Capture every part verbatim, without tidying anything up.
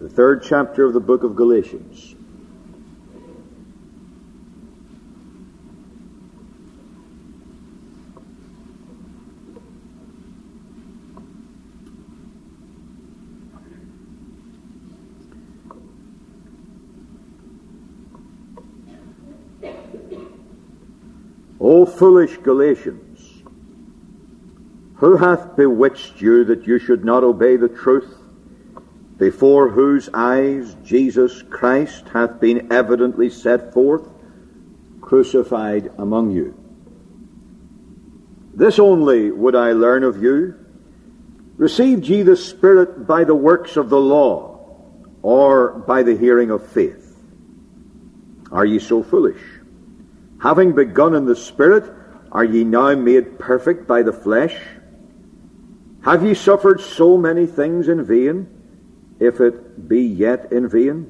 the third chapter of the book of Galatians. O foolish Galatians, who hath bewitched you that you should not obey the truth, before whose eyes Jesus Christ hath been evidently set forth, crucified among you? This only would I learn of you. Received ye the Spirit by the works of the law, or by the hearing of faith? Are ye so foolish? Having begun in the Spirit, are ye now made perfect by the flesh? Have ye suffered so many things in vain, if it be yet in vain?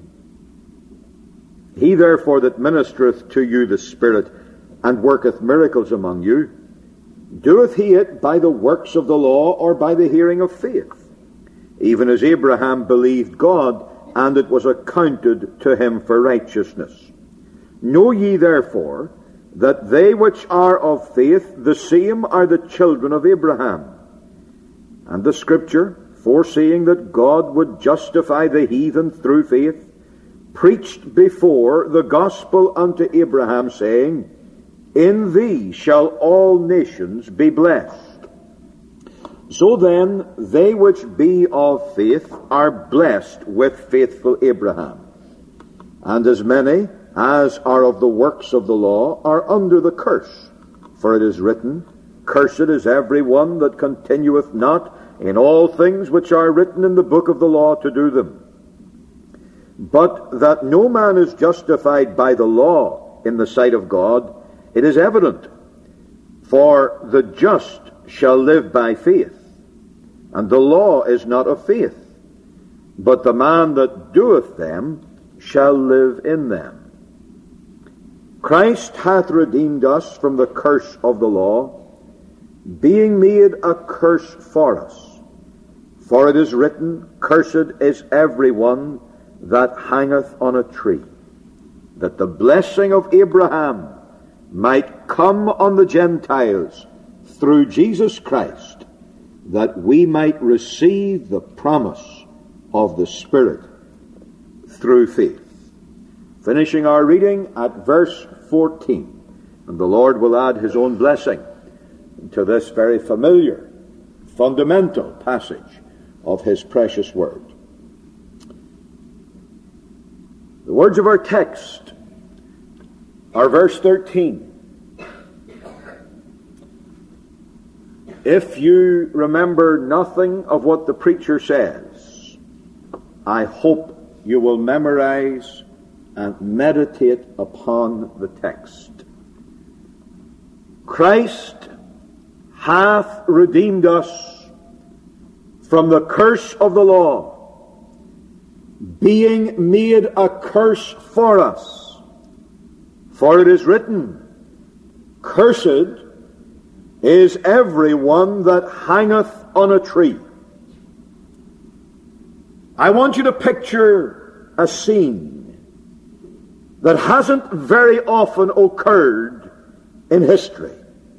He therefore that ministereth to you the Spirit, and worketh miracles among you, doeth he it by the works of the law, or by the hearing of faith? Even as Abraham believed God, and it was accounted to him for righteousness. Know ye therefore that they which are of faith, the same are the children of Abraham. And the Scripture, foreseeing that God would justify the heathen through faith, preached before the gospel unto Abraham, saying, In thee shall all nations be blessed. So then, they which be of faith are blessed with faithful Abraham. And as many as are of the works of the law are under the curse. For it is written, Cursed is every one that continueth not in all things which are written in the book of the law to do them. But that no man is justified by the law in the sight of God, it is evident. For the just shall live by faith, and the law is not of faith, but the man that doeth them shall live in them. Christ hath redeemed us from the curse of the law, being made a curse for us. For it is written, Cursed is every one that hangeth on a tree, that the blessing of Abraham might come on the Gentiles through Jesus Christ, that we might receive the promise of the Spirit through faith. Finishing our reading at verse fourteen. And the Lord will add his own blessing to this very familiar, fundamental passage of his precious word. The words of our text are verse thirteen. If you remember nothing of what the preacher says, I hope you will memorize and meditate upon the text. Christ hath redeemed us from the curse of the law, being made a curse for us. For it is written, Cursed is every one that hangeth on a tree. I want you to picture a scene that hasn't very often occurred in history.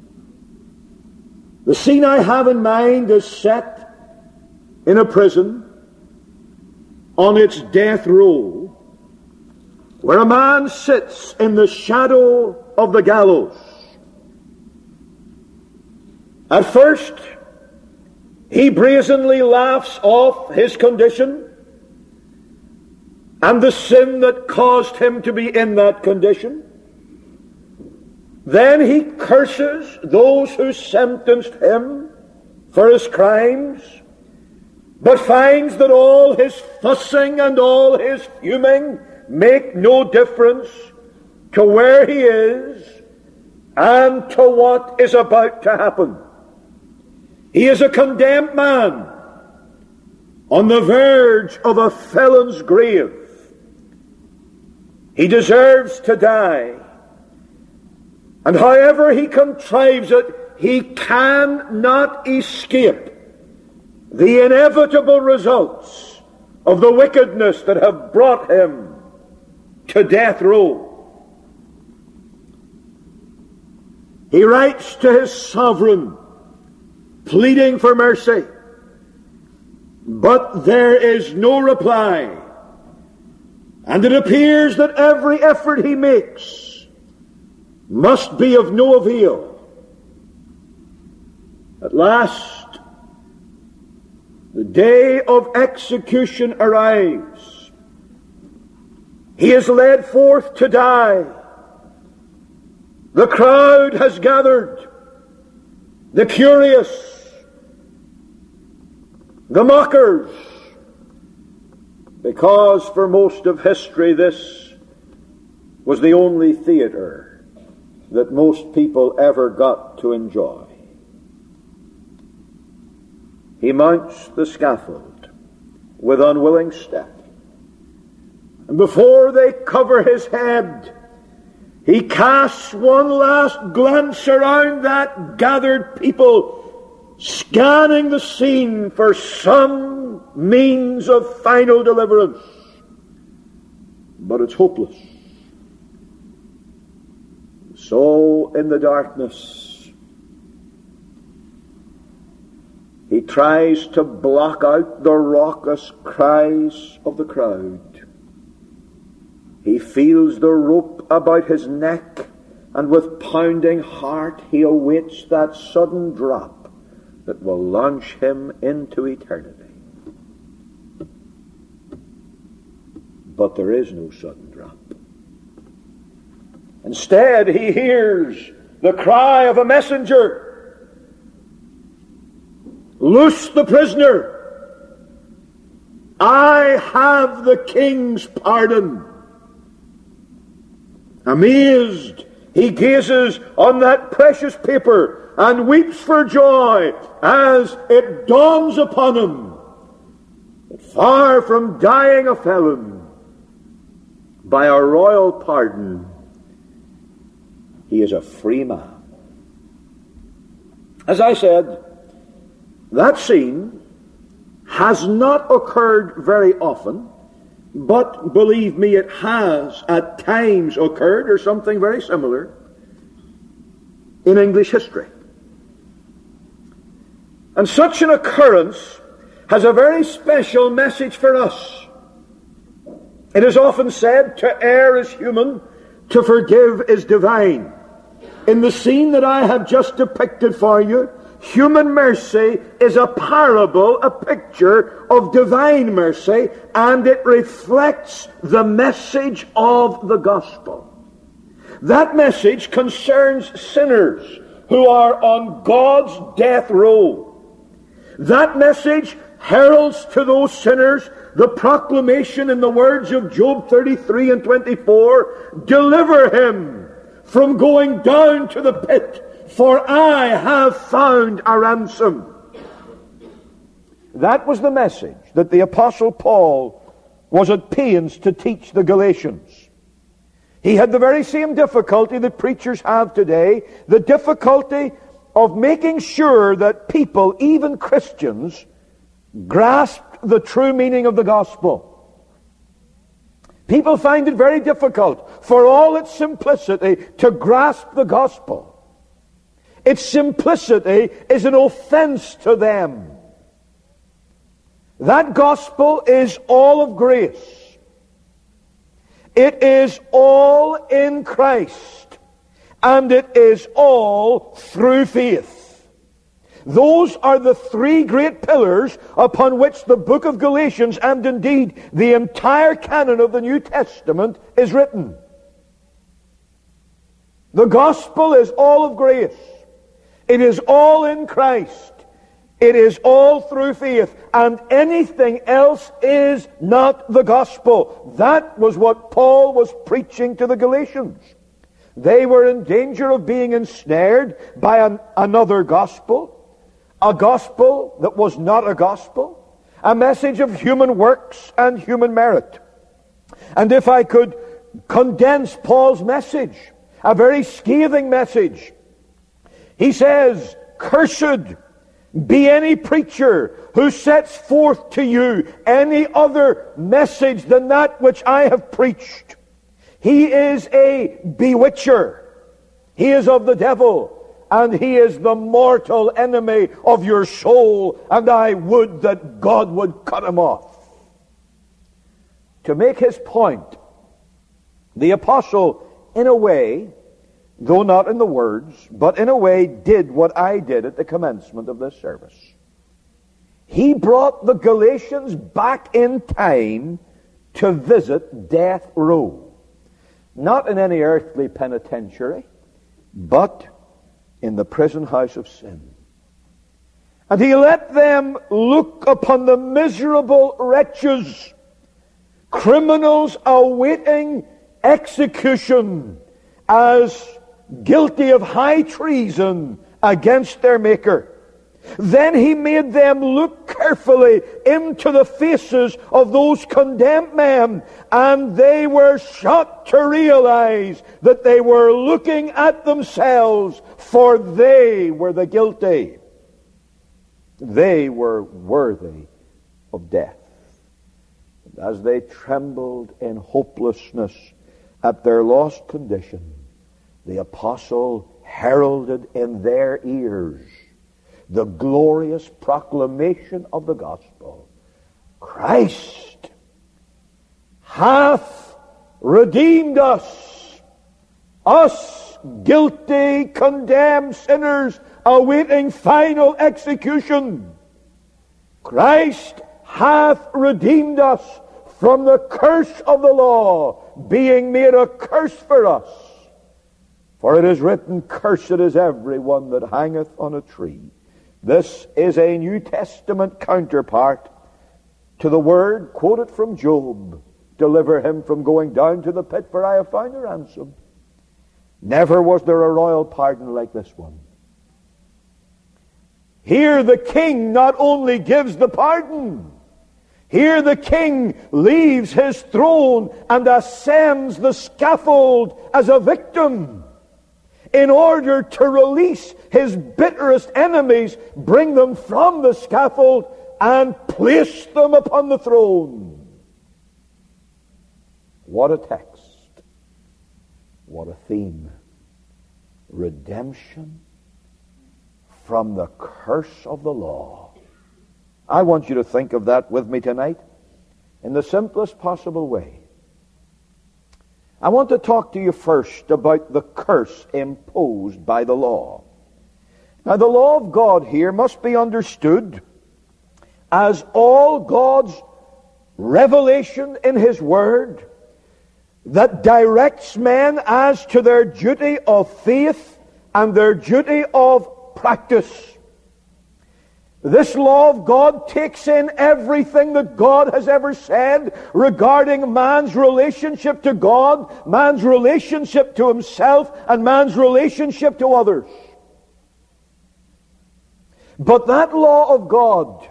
The scene I have in mind is set in a prison on its death row, where a man sits in the shadow of the gallows. At first, he brazenly laughs off his condition and the sin that caused him to be in that condition. Then he curses those who sentenced him for his crimes, but finds that all his fussing and all his fuming make no difference to where he is and to what is about to happen. He is a condemned man on the verge of a felon's grave. He deserves to die. And however he contrives it, he cannot escape the inevitable results of the wickedness that have brought him to death row. He writes to his sovereign, pleading for mercy, but there is no reply, and it appears that every effort he makes must be of no avail. At last, the day of execution arrives. He is led forth to die. The crowd has gathered. The curious, the mockers, because for most of history this was the only theater that most people ever got to enjoy. He mounts the scaffold with unwilling step, and before they cover his head, he casts one last glance around that gathered people, scanning the scene for some means of final deliverance. But it's hopeless. So in the darkness, he tries to block out the raucous cries of the crowd. He feels the rope about his neck, and with pounding heart he awaits that sudden drop that will launch him into eternity. But there is no sudden drop. Instead, he hears the cry of a messenger. Loose the prisoner. I have the king's pardon. Amazed, he gazes on that precious paper and weeps for joy as it dawns upon him that far from dying a felon, by a royal pardon, he is a free man. As I said, that scene has not occurred very often, but believe me, it has at times occurred, or something very similar, in English history. And such an occurrence has a very special message for us. It is often said, to err is human, to forgive is divine. In the scene that I have just depicted for you, human mercy is a parable, a picture of divine mercy, and it reflects the message of the gospel. That message concerns sinners who are on God's death row. That message heralds to those sinners the proclamation in the words of Job thirty-three and twenty-four, deliver him from going down to the pit, for I have found a ransom. That was the message that the Apostle Paul was at pains to teach the Galatians. He had the very same difficulty that preachers have today, the difficulty of making sure that people, even Christians, grasped the true meaning of the gospel. People find it very difficult, for all its simplicity, to grasp the gospel. Its simplicity is an offense to them. That gospel is all of grace. It is all in Christ, and it is all through faith. Those are the three great pillars upon which the book of Galatians, and indeed the entire canon of the New Testament, is written. The gospel is all of grace. It is all in Christ. It is all through faith, and anything else is not the gospel. That was what Paul was preaching to the Galatians. They were in danger of being ensnared by an, another gospel, a gospel that was not a gospel, a message of human works and human merit. And if I could condense Paul's message, a very scathing message, he says, cursed be any preacher who sets forth to you any other message than that which I have preached, he is a bewitcher. He is of the devil, and he is the mortal enemy of your soul, and I would that God would cut him off. To make his point, the apostle, in a way, though not in the words, but in a way did what I did at the commencement of this service. He brought the Galatians back in time to visit death row. Not in any earthly penitentiary, but in the prison house of sin. And he let them look upon the miserable wretches, criminals awaiting execution, as guilty of high treason against their Maker. Then he made them look carefully into the faces of those condemned men, and they were shocked to realize that they were looking at themselves, for they were the guilty. They were worthy of death. And as they trembled in hopelessness at their lost condition, the apostle heralded in their ears the glorious proclamation of the gospel. Christ hath redeemed us, us guilty, condemned sinners awaiting final execution. Christ hath redeemed us from the curse of the law, being made a curse for us. For it is written, cursed is every one that hangeth on a tree. This is a New Testament counterpart to the word quoted from Job. Deliver him from going down to the pit, for I have found a ransom. Never was there a royal pardon like this one. Here the king not only gives the pardon, here the king leaves his throne and ascends the scaffold as a victim, in order to release his bitterest enemies, bring them from the scaffold, and place them upon the throne. What a text. What a theme. Redemption from the curse of the law. I want you to think of that with me tonight in the simplest possible way. I want to talk to you first about the curse imposed by the law. Now, the law of God here must be understood as all God's revelation in His Word that directs men as to their duty of faith and their duty of practice. This law of God takes in everything that God has ever said regarding man's relationship to God, man's relationship to himself, and man's relationship to others. But that law of God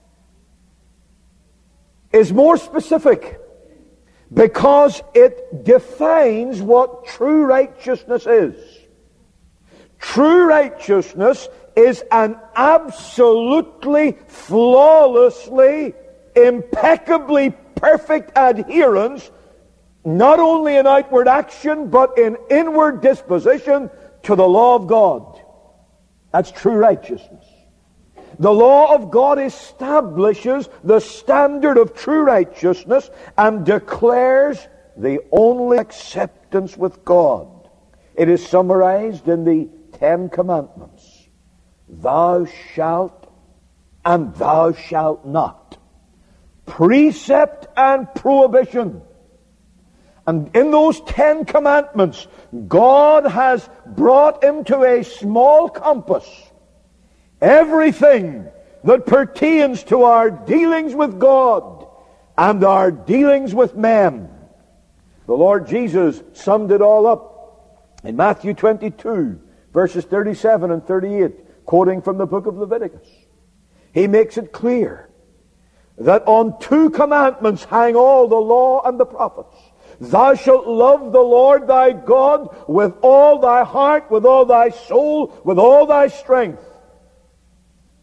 is more specific because it defines what true righteousness is. True righteousness is an absolutely, flawlessly, impeccably perfect adherence, not only in outward action, but in inward disposition to the law of God. That's true righteousness. The law of God establishes the standard of true righteousness and declares the only acceptance with God. It is summarized in the Ten Commandments. Thou shalt and thou shalt not. Precept and prohibition. And in those Ten Commandments, God has brought into a small compass everything that pertains to our dealings with God and our dealings with men. The Lord Jesus summed it all up in Matthew twenty-two, verses thirty-seven and thirty-eight, quoting from the book of Leviticus. He makes it clear that on two commandments hang all the law and the prophets. Thou shalt love the Lord thy God with all thy heart, with all thy soul, with all thy strength.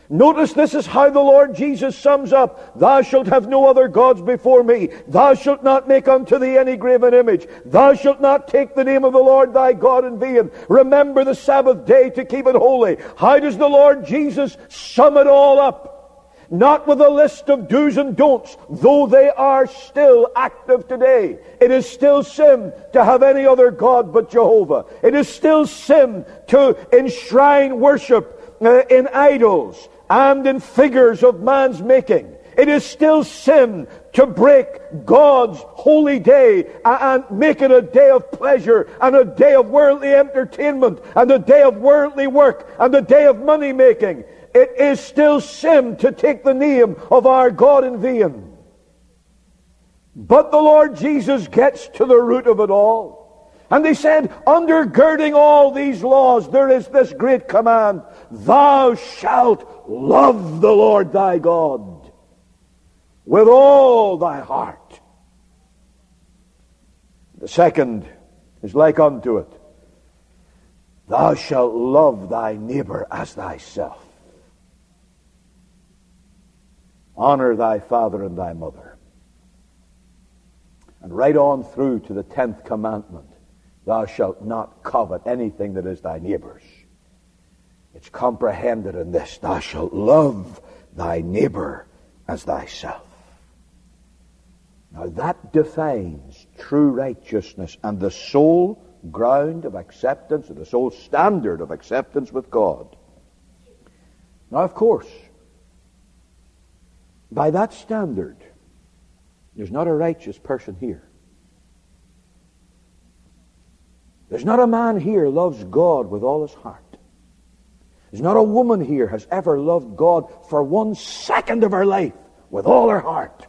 Notice this is how the Lord Jesus sums up. Thou shalt have no other gods before me. Thou shalt not make unto thee any graven image. Thou shalt not take the name of the Lord thy God in vain. Remember the Sabbath day to keep it holy. How does the Lord Jesus sum it all up? Not with a list of do's and don'ts, though they are still active today. It is still sin to have any other God but Jehovah. It is still sin to enshrine worship uh, in idols and in figures of man's making. It is still sin to break God's holy day and make it a day of pleasure and a day of worldly entertainment and a day of worldly work and a day of money making. It is still sin to take the name of our God in vain. But the Lord Jesus gets to the root of it all. And they said, undergirding all these laws, there is this great command: thou shalt love the Lord thy God with all thy heart. The second is like unto it: thou shalt love thy neighbor as thyself. Honor thy father and thy mother. And right on through to the tenth commandment: thou shalt not covet anything that is thy neighbor's. It's comprehended in this: thou shalt love thy neighbor as thyself. Now that defines true righteousness and the sole ground of acceptance, or the sole standard of acceptance with God. Now, of course, by that standard, there's not a righteous person here. There's not a man here loves God with all his heart. There's not a woman here has ever loved God for one second of her life with all her heart.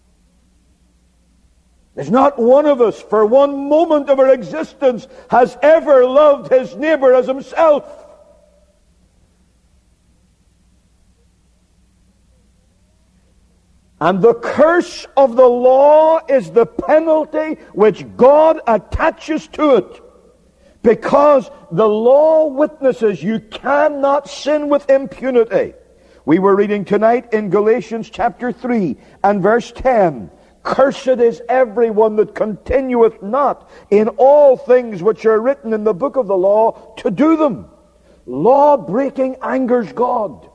There's not one of us for one moment of her existence has ever loved his neighbor as himself. And the curse of the law is the penalty which God attaches to it. Because the law witnesses you cannot sin with impunity. We were reading tonight in Galatians chapter three and verse ten. Cursed is everyone that continueth not in all things which are written in the book of the law to do them. Law breaking angers God.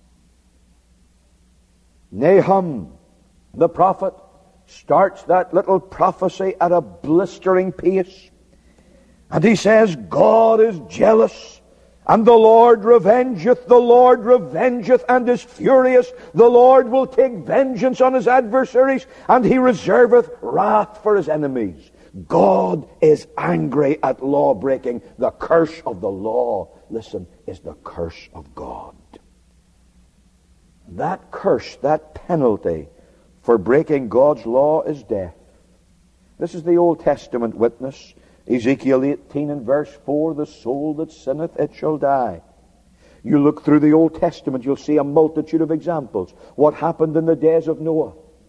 Nahum, the prophet, starts that little prophecy at a blistering pace. And he says, God is jealous, and the Lord revengeth, the Lord revengeth and is furious. The Lord will take vengeance on his adversaries, and he reserveth wrath for his enemies. God is angry at law breaking. The curse of the law, listen, is the curse of God. That curse, that penalty for breaking God's law is death. This is the Old Testament witness. Ezekiel eighteen and verse four, the soul that sinneth, it shall die. You look through the Old Testament, you'll see a multitude of examples. What happened in the days of Noah?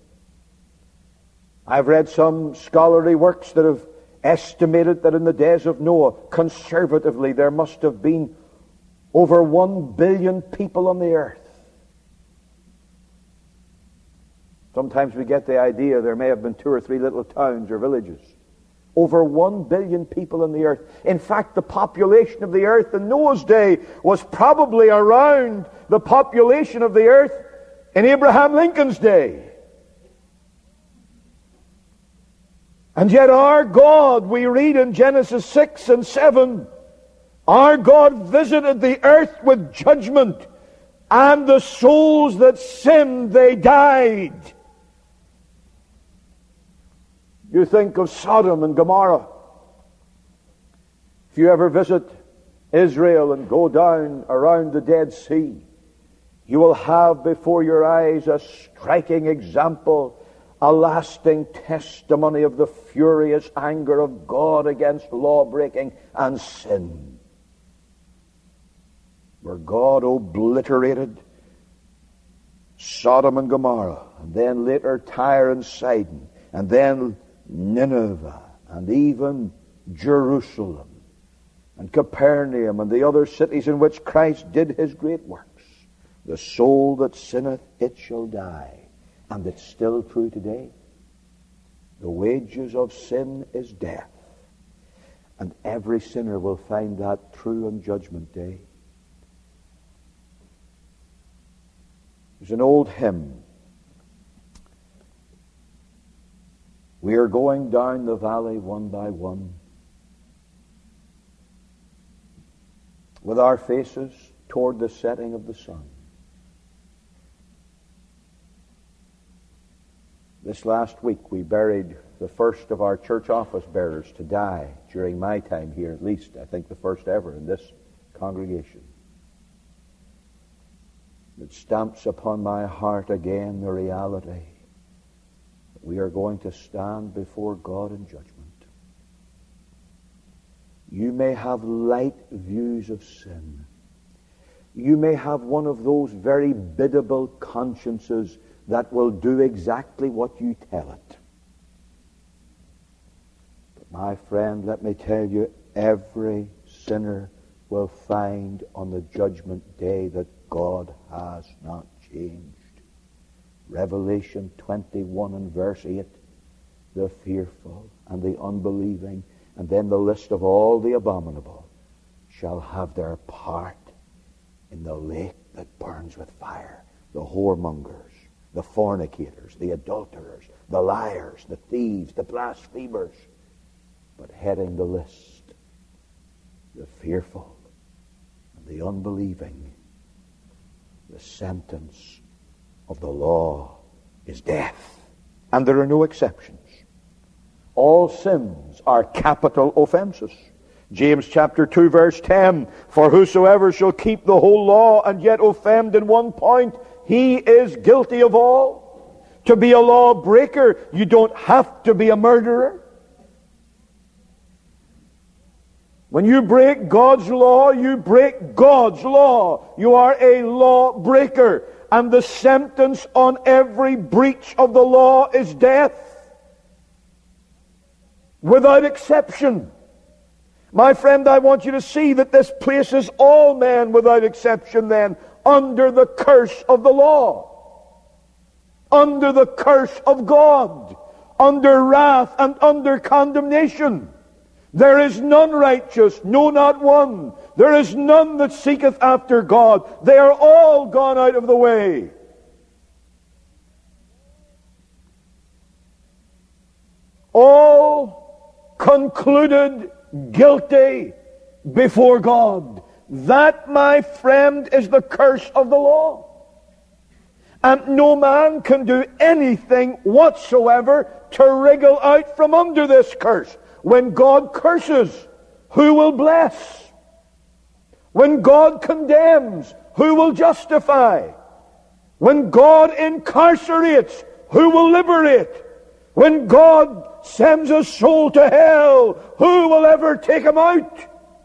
I've read some scholarly works that have estimated that in the days of Noah, conservatively, there must have been over one billion people on the earth. Sometimes we get the idea there may have been two or three little towns or villages. Over one billion people on the earth. In fact, the population of the earth in Noah's day was probably around the population of the earth in Abraham Lincoln's day. And yet our God, we read in Genesis six and seven, our God visited the earth with judgment, and the souls that sinned, they died. You think of Sodom and Gomorrah. If you ever visit Israel and go down around the Dead Sea, you will have before your eyes a striking example, a lasting testimony of the furious anger of God against law-breaking and sin, where God obliterated Sodom and Gomorrah, and then later Tyre and Sidon, and then Nineveh, and even Jerusalem, and Capernaum, and the other cities in which Christ did his great works. The soul that sinneth, it shall die. And it's still true today. The wages of sin is death. And every sinner will find that true on Judgment Day. There's an old hymn. We are going down the valley one by one, with our faces toward the setting of the sun. This last week we buried the first of our church office bearers to die during my time here, at least, I think the first ever in this congregation. It stamps upon my heart again the reality that we are going to stand before God in judgment. You may have light views of sin. You may have one of those very biddable consciences that will do exactly what you tell it. But my friend, let me tell you, every sinner will find on the judgment day that God has not changed. Revelation twenty-one and verse eight, the fearful and the unbelieving, and then the list of all the abominable, shall have their part in the lake that burns with fire. The whoremongers, the fornicators, the adulterers, the liars, the thieves, the blasphemers. But heading the list, the fearful and the unbelieving, the sentence of the law is death. And there are no exceptions. All sins are capital offenses. James chapter two verse ten, for whosoever shall keep the whole law and yet offend in one point, he is guilty of all. To be a lawbreaker, you don't have to be a murderer. When you break God's law, you break God's law. You are a lawbreaker. And the sentence on every breach of the law is death. Without exception. My friend, I want you to see that this places all men without exception then under the curse of the law. Under the curse of God. Under wrath and under condemnation. There is none righteous, no, not one. There is none that seeketh after God. They are all gone out of the way. All concluded guilty before God. That, my friend, is the curse of the law. And no man can do anything whatsoever to wriggle out from under this curse. When God curses, who will bless? When God condemns, who will justify? When God incarcerates, who will liberate? When God sends a soul to hell, who will ever take him out?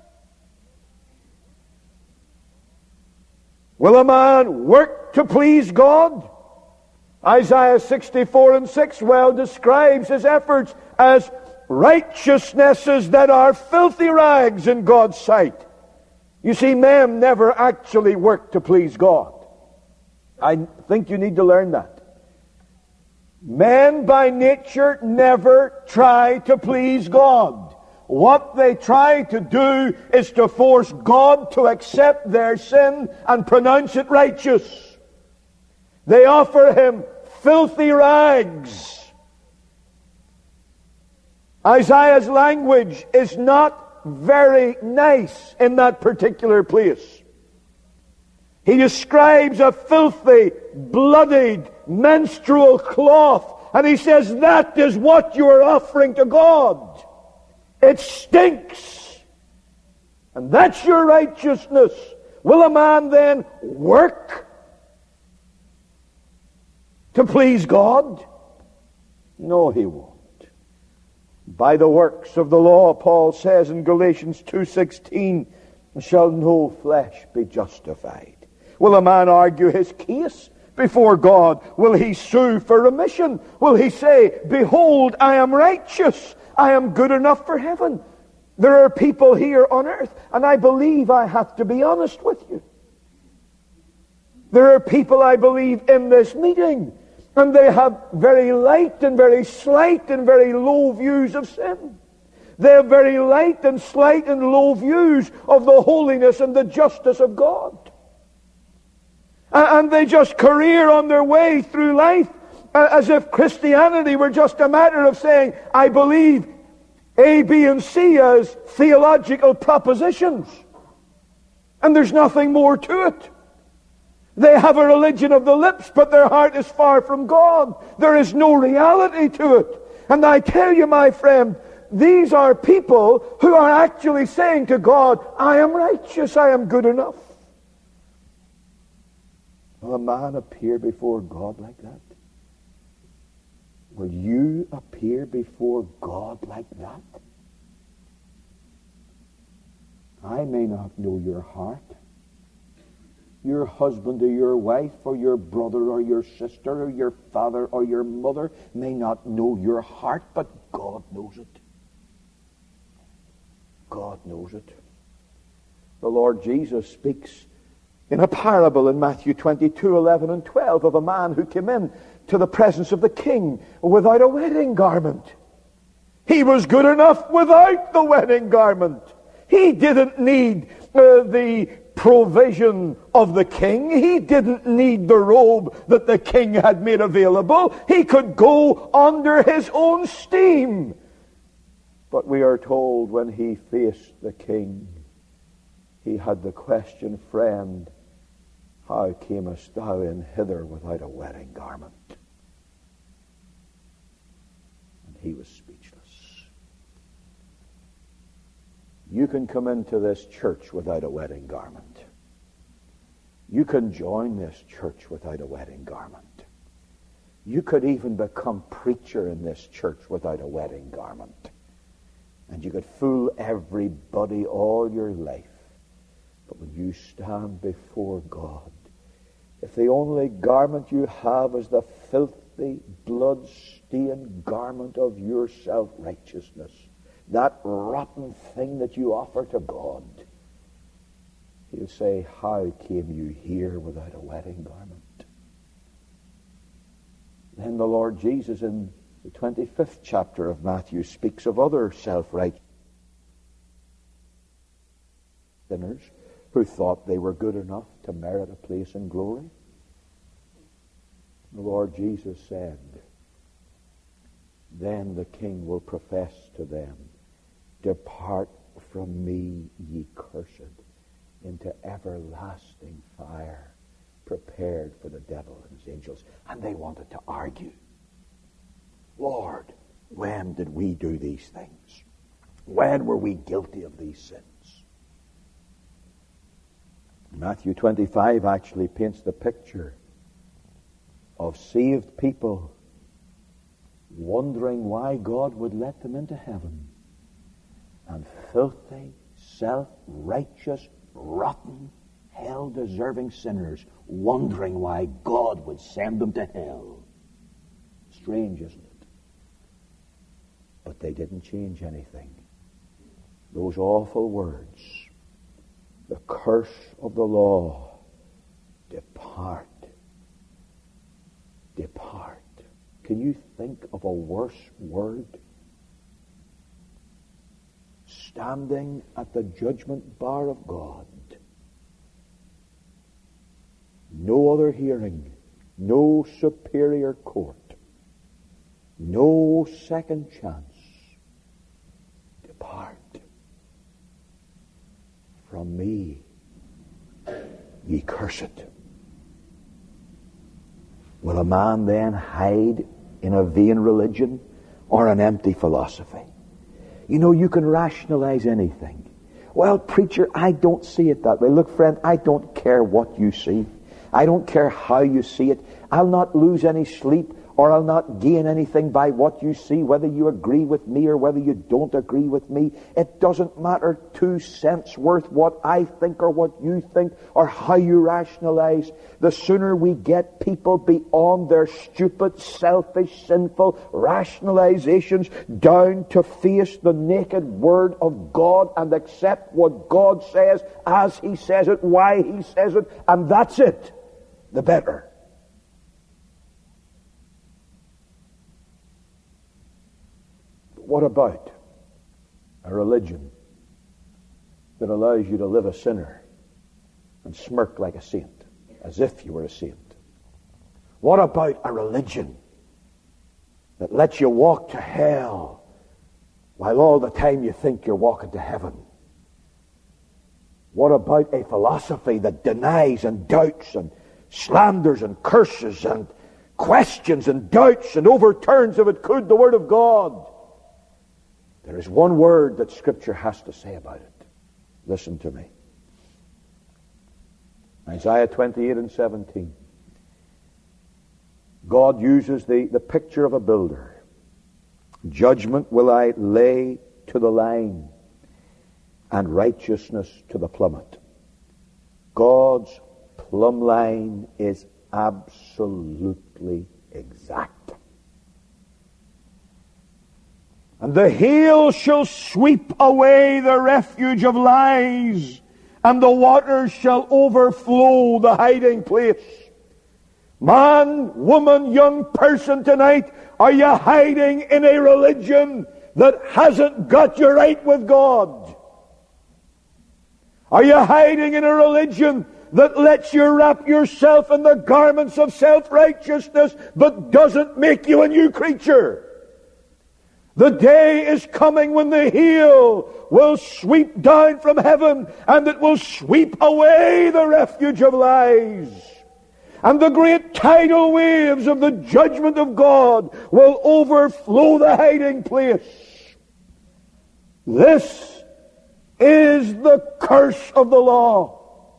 Will a man work to please God? Isaiah sixty-four and six well describes his efforts as righteousnesses that are filthy rags in God's sight. You see, men never actually work to please God. I think you need to learn that. Men by nature never try to please God. What they try to do is to force God to accept their sin and pronounce it righteous. They offer him filthy rags. Isaiah's language is not very nice in that particular place. He describes a filthy, bloodied, menstrual cloth, and he says that is what you are offering to God. It stinks. And that's your righteousness. Will a man then work to please God? No, he won't. By the works of the law, Paul says in Galatians two sixteen, shall no flesh be justified. Will a man argue his case before God? Will he sue for remission? Will he say, behold, I am righteous. I am good enough for heaven. There are people here on earth, and I believe I have to be honest with you. There are people, I believe, in this meeting, and they have very light and very slight and very low views of sin. They have very light and slight and low views of the holiness and the justice of God. And they just career on their way through life as if Christianity were just a matter of saying, I believe A, B, and C as theological propositions. And there's nothing more to it. They have a religion of the lips, but their heart is far from God. There is no reality to it. And I tell you, my friend, these are people who are actually saying to God, I am righteous, I am good enough. Will a man appear before God like that? Will you appear before God like that? I may not know your heart. Your husband or your wife or your brother or your sister or your father or your mother may not know your heart, but God knows it. God knows it. The Lord Jesus speaks in a parable in Matthew twenty-two, eleven and twelve of a man who came in to the presence of the king without a wedding garment. He was good enough without the wedding garment. He didn't need uh, the provision of the king. He didn't need the robe that the king had made available. He could go under his own steam. But we are told when he faced the king, he had the question, friend, how camest thou in hither without a wedding garment? And he was speechless. You can come into this church without a wedding garment. You can join this church without a wedding garment. You could even become preacher in this church without a wedding garment. And you could fool everybody all your life. But when you stand before God, if the only garment you have is the filthy, blood-stained garment of your self-righteousness, that rotten thing that you offer to God, he'll say, how came you here without a wedding garment? Then the Lord Jesus in the twenty-fifth chapter of Matthew speaks of other self-righteous sinners who thought they were good enough to merit a place in glory. The Lord Jesus said, then the king will profess to them, depart from me, ye cursed, into everlasting fire, prepared for the devil and his angels. And they wanted to argue. Lord, when did we do these things? When were we guilty of these sins? Matthew twenty-five actually paints the picture of saved people wondering why God would let them into heaven, and filthy, self-righteous, rotten, hell-deserving sinners wondering why God would send them to hell. Strange, isn't it? But they didn't change anything. Those awful words, the curse of the law, depart, depart. Can you think of a worse word? Standing at the judgment bar of God. No other hearing, no superior court, no second chance. Depart from me, ye cursed. Will a man then hide in a vain religion or an empty philosophy? You know, you can rationalize anything. Well, preacher, I don't see it that way. Look, friend, I don't care what you see. I don't care how you see it. I'll not lose any sleep, or I'll not gain anything by what you see, whether you agree with me or whether you don't agree with me. It doesn't matter two cents worth what I think or what you think or how you rationalize. The sooner we get people beyond their stupid, selfish, sinful rationalizations down to face the naked Word of God and accept what God says as He says it, why He says it, and that's it. the better. But what about a religion that allows you to live a sinner and smirk like a saint, as if you were a saint? What about a religion that lets you walk to hell while all the time you think you're walking to heaven? What about a philosophy that denies and doubts and slanders and curses and questions and doubts and overturns, if it could, the Word of God? There is one word that Scripture has to say about it. Listen to me. Isaiah twenty-eight and seventeen. God uses the, the picture of a builder. Judgment will I lay to the line, and righteousness to the plummet. God's plumb line is absolutely exact. And the hail shall sweep away the refuge of lies, and the waters shall overflow the hiding place. Man, woman, young person tonight, are you hiding in a religion that hasn't got you right with God? Are you hiding in a religion that lets you wrap yourself in the garments of self-righteousness but doesn't make you a new creature? The day is coming when the hail will sweep down from heaven, and it will sweep away the refuge of lies. And the great tidal waves of the judgment of God will overflow the hiding place. This is the curse of the law.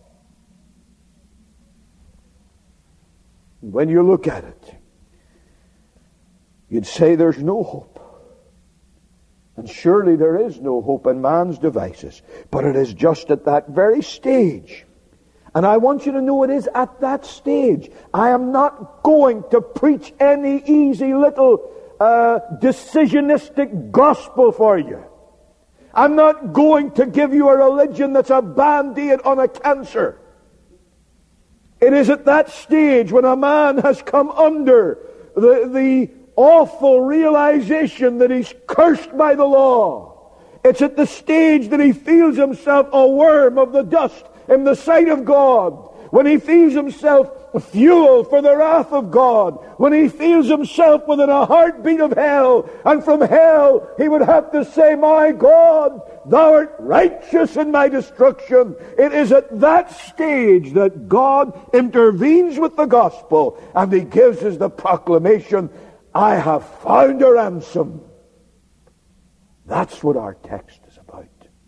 When you look at it, you'd say there's no hope. And surely there is no hope in man's devices. But it is just at that very stage. And I want you to know it is at that stage. I am not going to preach any easy little uh, decisionistic gospel for you. I'm not going to give you a religion that's a band-aid on a cancer. It is at that stage when a man has come under the, the awful realization that he's cursed by the law. It's at the stage that he feels himself a worm of the dust in the sight of God, when he feels himself fuel for the wrath of God, when he feels himself within a heartbeat of hell, and from hell he would have to say, my God, thou art righteous in my destruction. It is at that stage that God intervenes with the gospel, and he gives us the proclamation, I have found a ransom. That's what our text is about.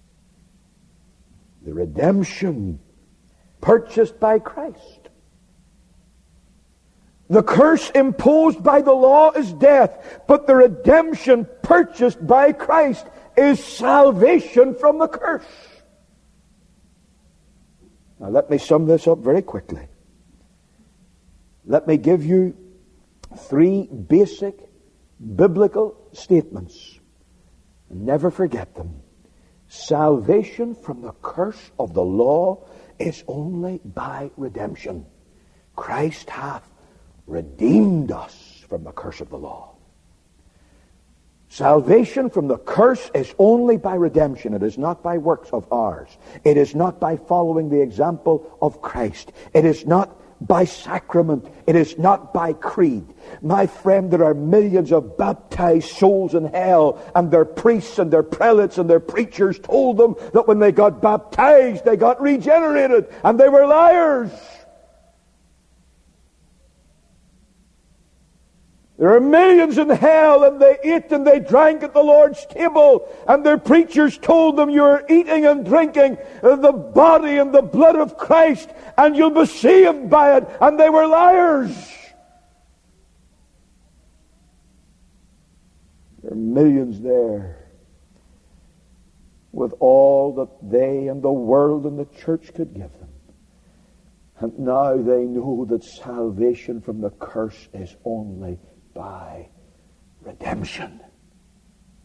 The redemption purchased by Christ. The curse imposed by the law is death, but the redemption purchased by Christ is salvation from the curse. Now let me sum this up very quickly. Let me give you three basic biblical statements. Never forget them. Salvation from the curse of the law is only by redemption. Christ hath redeemed us from the curse of the law. Salvation from the curse is only by redemption. It is not by works of ours. It is not by following the example of Christ. It is not by sacrament. It is not by creed. My friend, there are millions of baptized souls in hell, and their priests and their prelates and their preachers told them that when they got baptized, they got regenerated, and they were liars. There are millions in hell, and they ate and they drank at the Lord's table, and their preachers told them, you're eating and drinking the body and the blood of Christ, and you'll be saved by it, and they were liars. There are millions there with all that they and the world and the church could give them. And now they know that salvation from the curse is only by redemption.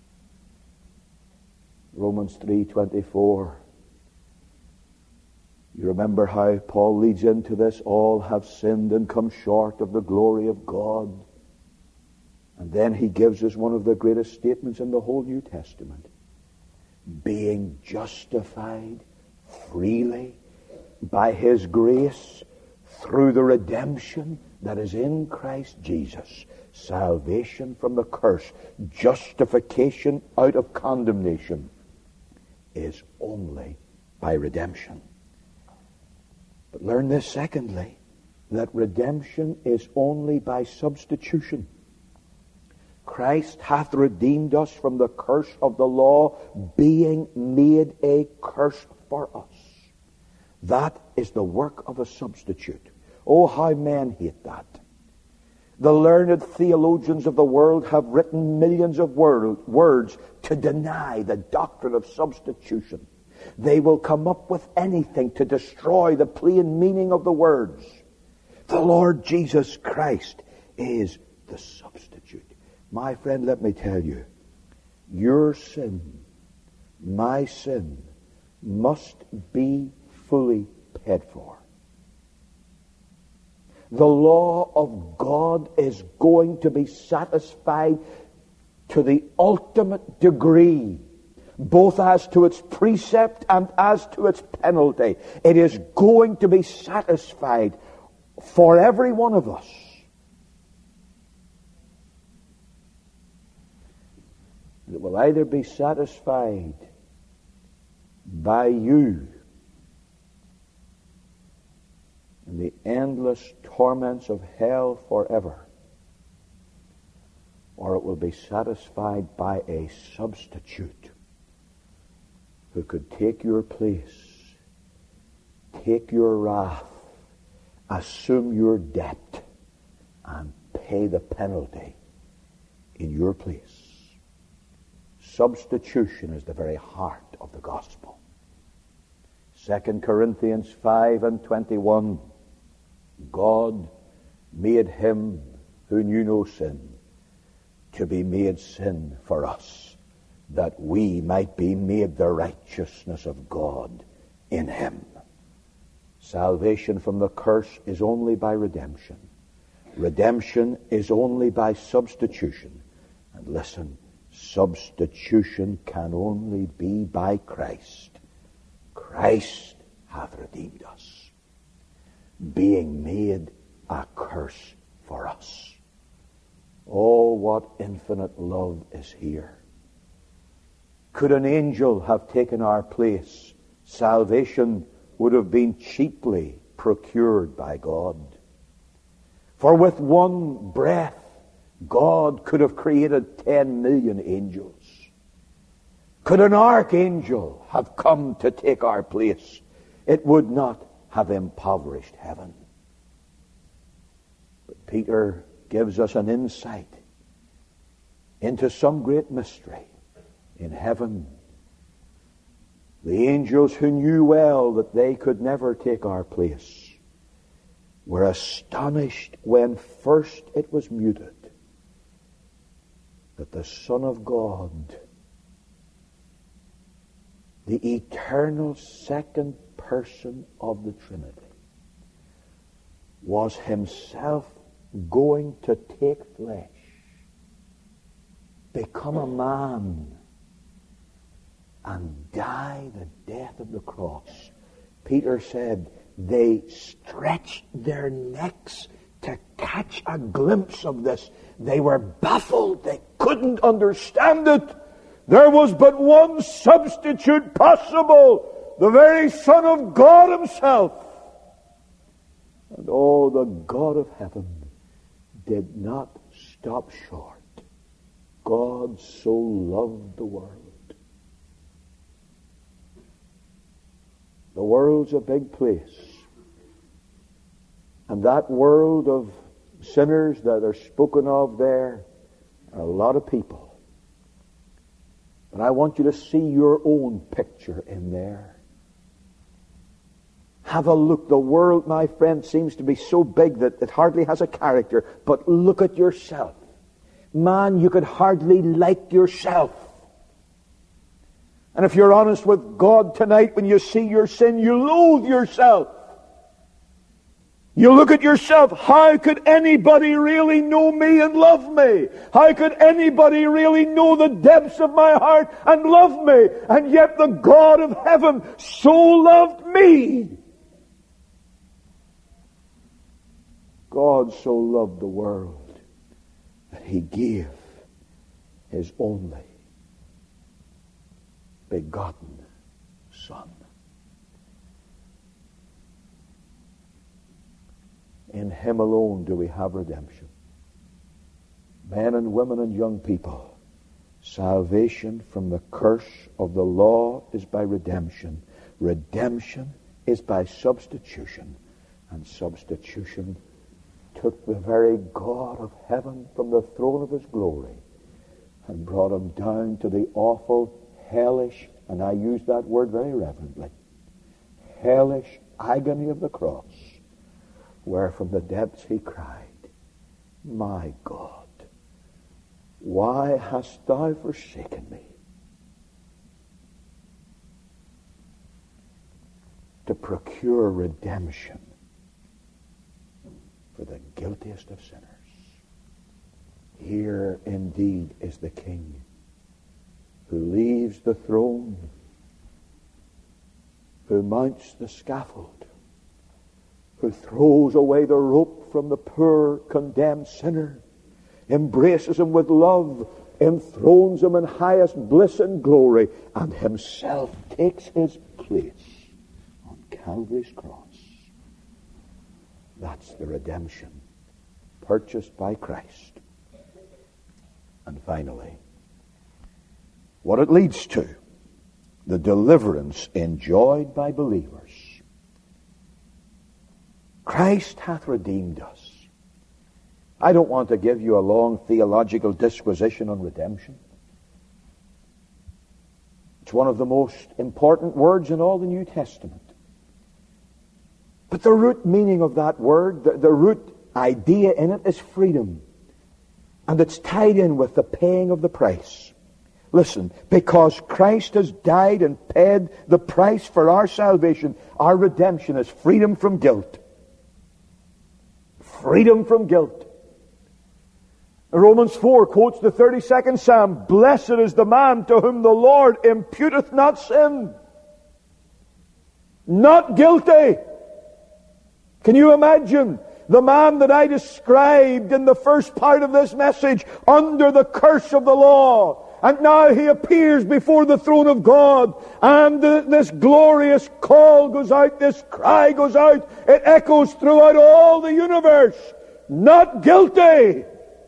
Romans three twenty-four. You remember how Paul leads into this, all have sinned and come short of the glory of God. And then he gives us one of the greatest statements in the whole New Testament. Being justified freely by his grace through the redemption that is in Christ Jesus. Salvation from the curse, justification out of condemnation is only by redemption. But learn this secondly, that redemption is only by substitution. Christ hath redeemed us from the curse of the law, being made a curse for us. That is the work of a substitute. Oh, how men hate that. The learned theologians of the world have written millions of word, words to deny the doctrine of substitution. They will come up with anything to destroy the plain meaning of the words. The Lord Jesus Christ is the substitute. My friend, let me tell you, your sin, my sin, must be fully paid for. The law of God is going to be satisfied to the ultimate degree, both as to its precept and as to its penalty. It is going to be satisfied for every one of us. It will either be satisfied by you in the endless torments of hell forever, or it will be satisfied by a substitute who could take your place, take your wrath, assume your debt, and pay the penalty in your place. Substitution is the very heart of the gospel. Second Corinthians five and twenty-one, God made him who knew no sin to be made sin for us, that we might be made the righteousness of God in him. Salvation from the curse is only by redemption. Redemption is only by substitution. And listen, substitution can only be by Christ. Christ hath redeemed us, being made a curse for us. Oh, what infinite love is here. Could an angel have taken our place, salvation would have been cheaply procured by God. For with one breath, God could have created ten million angels. Could an archangel have come to take our place, it would not have impoverished heaven. But Peter gives us an insight into some great mystery in heaven. The angels, who knew well that they could never take our place, were astonished when first it was muted that the Son of God, the eternal second person of the Trinity, was himself going to take flesh, become a man, and die the death of the cross. Peter said they stretched their necks to catch a glimpse of this. They were baffled. They couldn't understand it. There was but one substitute possible, the very Son of God himself. And oh, the God of heaven did not stop short. God so loved the world. The world's a big place. And that world of sinners that are spoken of there are a lot of people. But I want you to see your own picture in there. Have a look. The world, my friend, seems to be so big that it hardly has a character. But look at yourself. Man, you could hardly like yourself. And if you're honest with God tonight, when you see your sin, you loathe yourself. You look at yourself, how could anybody really know me and love me? How could anybody really know the depths of my heart and love me? And yet the God of heaven so loved me. God so loved the world that He gave His only begotten Son. In Him alone do we have redemption. Men and women and young people, salvation from the curse of the law is by redemption. Redemption is by substitution. And substitution took the very God of heaven from the throne of His glory and brought Him down to the awful, hellish, and I use that word very reverently, hellish agony of the cross, where from the depths He cried, my God, why hast Thou forsaken me? To procure redemption for the guiltiest of sinners. Here indeed is the King who leaves the throne, who mounts the scaffold, who throws away the rope from the poor condemned sinner, embraces him with love, enthrones him in highest bliss and glory, and Himself takes His place on Calvary's cross. That's the redemption purchased by Christ. And finally, what it leads to, the deliverance enjoyed by believers. Christ hath redeemed us. I don't want to give you a long theological disquisition on redemption. It's one of the most important words in all the New Testament. But the root meaning of that word, the, the root idea in it is freedom. And it's tied in with the paying of the price. Listen, because Christ has died and paid the price for our salvation, our redemption is freedom from guilt. Freedom from guilt. Romans four quotes the thirty-second Psalm, blessed is the man to whom the Lord imputeth not sin. Not guilty. Can you imagine the man that I described in the first part of this message under the curse of the law? And now he appears before the throne of God, and the, this glorious call goes out, this cry goes out, it echoes throughout all the universe. Not guilty.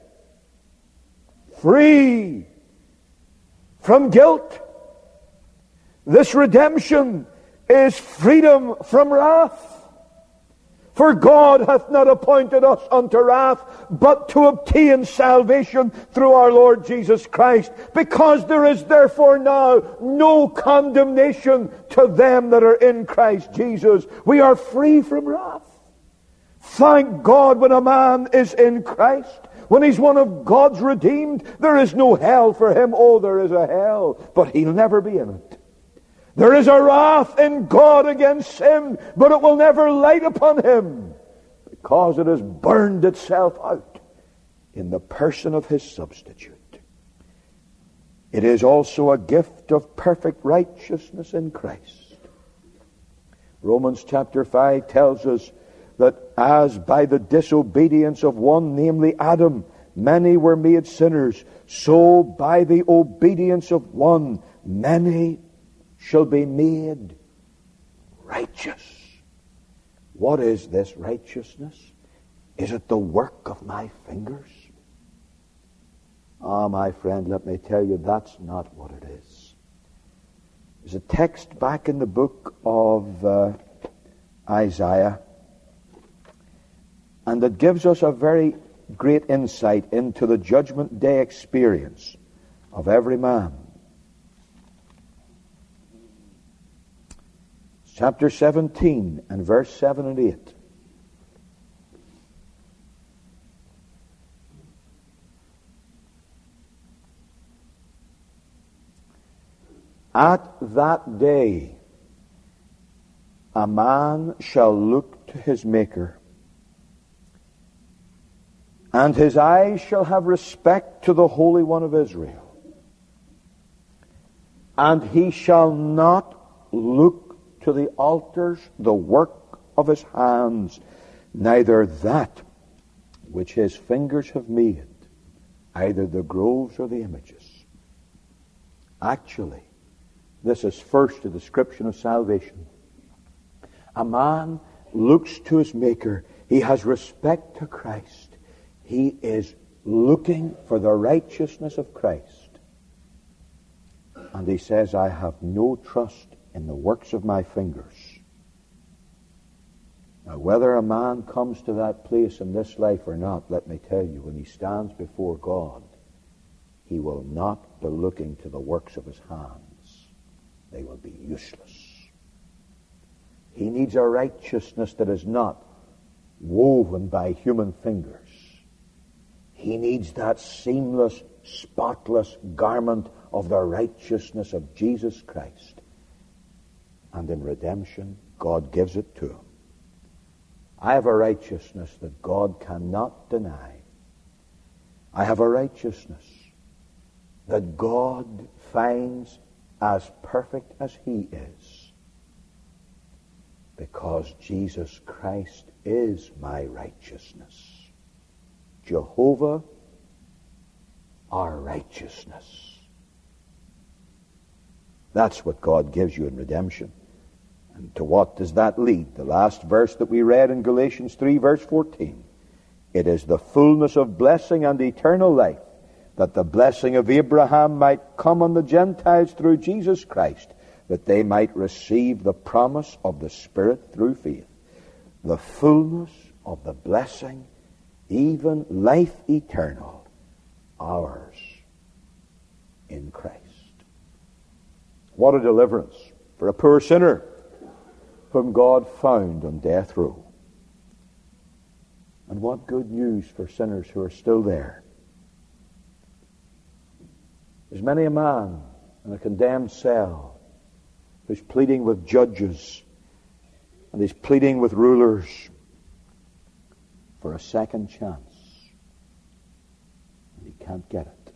Free from guilt. This redemption is freedom from wrath. For God hath not appointed us unto wrath, but to obtain salvation through our Lord Jesus Christ. Because there is therefore now no condemnation to them that are in Christ Jesus. We are free from wrath. Thank God, when a man is in Christ, when he's one of God's redeemed, there is no hell for him. Oh, there is a hell, but he'll never be in it. There is a wrath in God against sin, but it will never light upon him, because it has burned itself out in the person of his substitute. It is also a gift of perfect righteousness in Christ. Romans chapter five tells us that as by the disobedience of one, namely Adam, many were made sinners, so by the obedience of one, many shall be made righteous. What is this righteousness? Is it the work of my fingers? Ah, my friend, let me tell you, that's not what it is. There's a text back in the book of uh, Isaiah, and it gives us a very great insight into the judgment day experience of every man. Chapter seventeen and verse seven and eight. At that day, a man shall look to his Maker, and his eyes shall have respect to the Holy One of Israel. And he shall not look to the altars, the work of his hands, neither that which his fingers have made, either the groves or the images. Actually, this is first a description of salvation. A man looks to his Maker. He has respect to Christ. He is looking for the righteousness of Christ. And he says, I have no trust in the works of my fingers. Now, whether a man comes to that place in this life or not, let me tell you, when he stands before God, he will not be looking to the works of his hands. They will be useless. He needs a righteousness that is not woven by human fingers. He needs that seamless, spotless garment of the righteousness of Jesus Christ. And in redemption, God gives it to him. I have a righteousness that God cannot deny. I have a righteousness that God finds as perfect as he is, because Jesus Christ is my righteousness. Jehovah, our righteousness. That's what God gives you in redemption. And to what does that lead? The last verse that we read in Galatians three, verse fourteen. It is the fullness of blessing and eternal life, that the blessing of Abraham might come on the Gentiles through Jesus Christ, that they might receive the promise of the Spirit through faith. The fullness of the blessing, even life eternal, ours in Christ. What a deliverance for a poor sinner whom God found on death row. And what good news for sinners who are still there. There's many a man in a condemned cell who's pleading with judges, and he's pleading with rulers for a second chance. And he can't get it.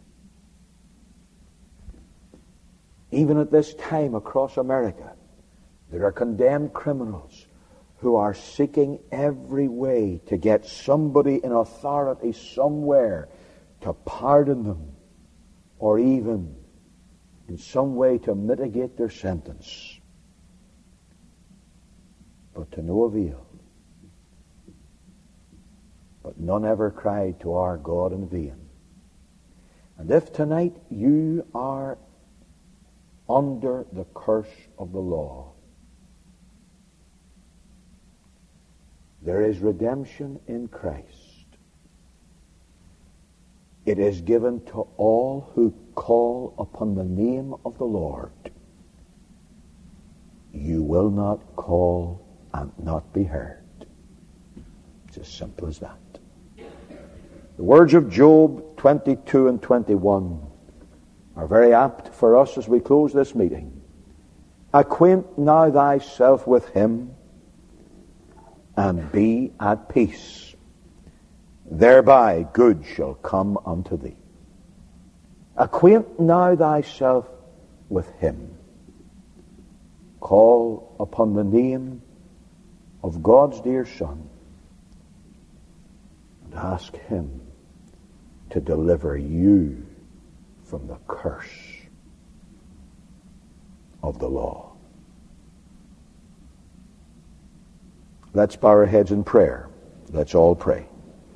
Even at this time across America, there are condemned criminals who are seeking every way to get somebody in authority somewhere to pardon them, or even in some way to mitigate their sentence. But to no avail. But none ever cried to our God in vain. And if tonight you are under the curse of the law, there is redemption in Christ. It is given to all who call upon the name of the Lord. You will not call and not be heard. It's as simple as that. The words of Job twenty-two and twenty-one are very apt for us as we close this meeting. Acquaint now thyself with him, and be at peace. Thereby good shall come unto thee. Acquaint now thyself with him. Call upon the name of God's dear Son, and ask him to deliver you from the curse of the law. Let's bow our heads in prayer. Let's all pray.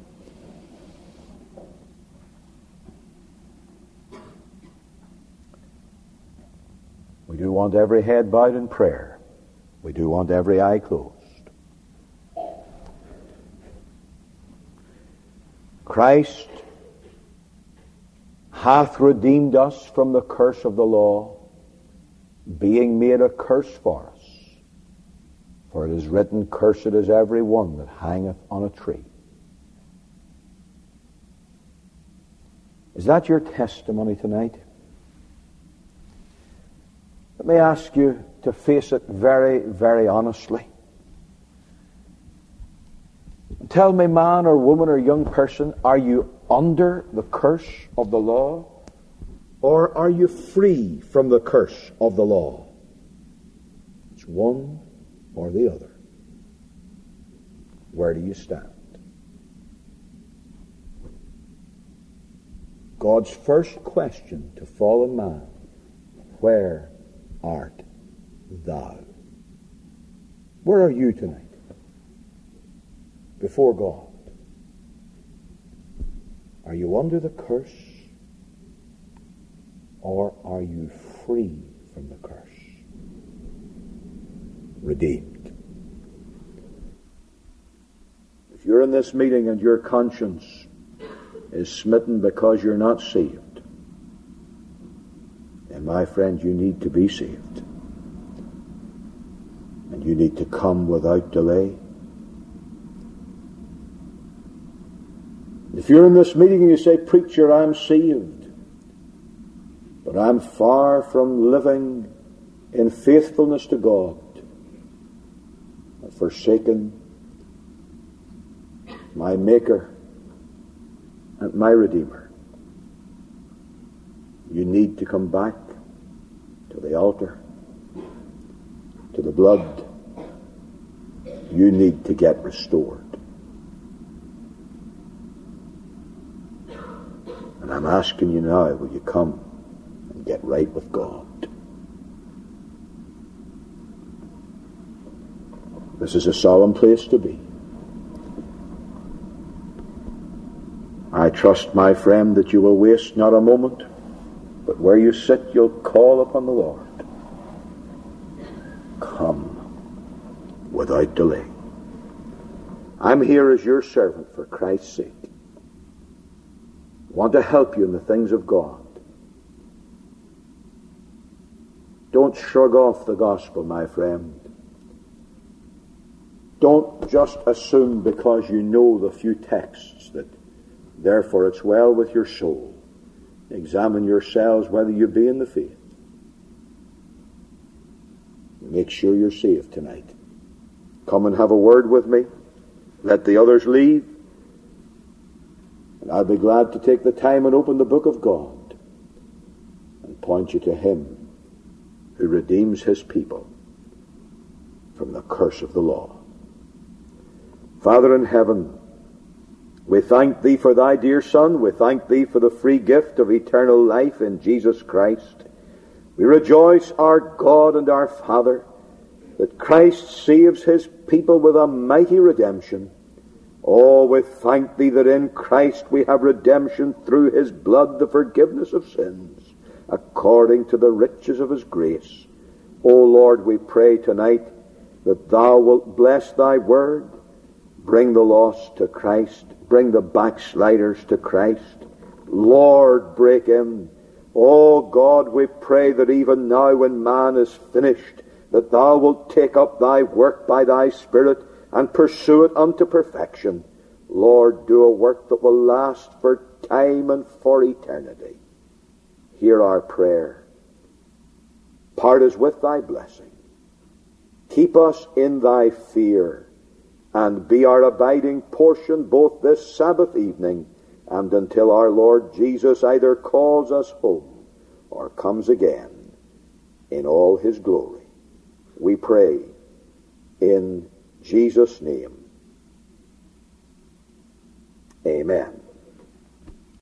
We do want every head bowed in prayer. We do want every eye closed. Christ hath redeemed us from the curse of the law, being made a curse for us. For it is written, cursed is every one that hangeth on a tree. Is that your testimony tonight? me ask you to face it very, very honestly. Tell me, man or woman or young person, are you under the curse of the law, or are you free from the curse of the law? It's one or the other. Where do you stand? God's first question to fallen man: where art thou? Where are you tonight before God? Are you under the curse, or are you free from the curse? Redeemed. If you're in this meeting and your conscience is smitten because you're not saved, then, my friend, you need to be saved. And you need to come without delay. If you're in this meeting and you say, "Preacher, I'm saved, but I'm far from living in faithfulness to God. I've forsaken my Maker and my Redeemer," you need to come back to the altar, to the blood. You need to get restored. And I'm asking you now, will you come and get right with God? This is a solemn place to be. I trust, my friend, that you will waste not a moment, but where you sit, you'll call upon the Lord. Come without delay. I'm here as your servant for Christ's sake. I want to help you in the things of God. Don't shrug off the gospel, my friend. Don't just assume because you know the few texts that therefore it's well with your soul. Examine yourselves whether you be in the faith. Make sure you're saved tonight. Come and have a word with me. Let the others leave. And I'll be glad to take the time and open the book of God and point you to Him who redeems His people from the curse of the law. Father in heaven, we thank Thee for Thy dear Son. We thank Thee for the free gift of eternal life in Jesus Christ. We rejoice, our God and our Father, that Christ saves His people with a mighty redemption. Oh, we thank Thee that in Christ we have redemption through His blood, the forgiveness of sins, according to the riches of His grace. O Lord, we pray tonight that Thou wilt bless Thy word, bring the lost to Christ, bring the backsliders to Christ. Lord, break in. Oh God, we pray that even now when man is finished, that Thou wilt take up Thy work by Thy Spirit and pursue it unto perfection. Lord, do a work that will last for time and for eternity. Hear our prayer. Part us with Thy blessing. Keep us in Thy fear, and be our abiding portion both this Sabbath evening and until our Lord Jesus either calls us home or comes again in all His glory. We pray in Jesus' name. Amen.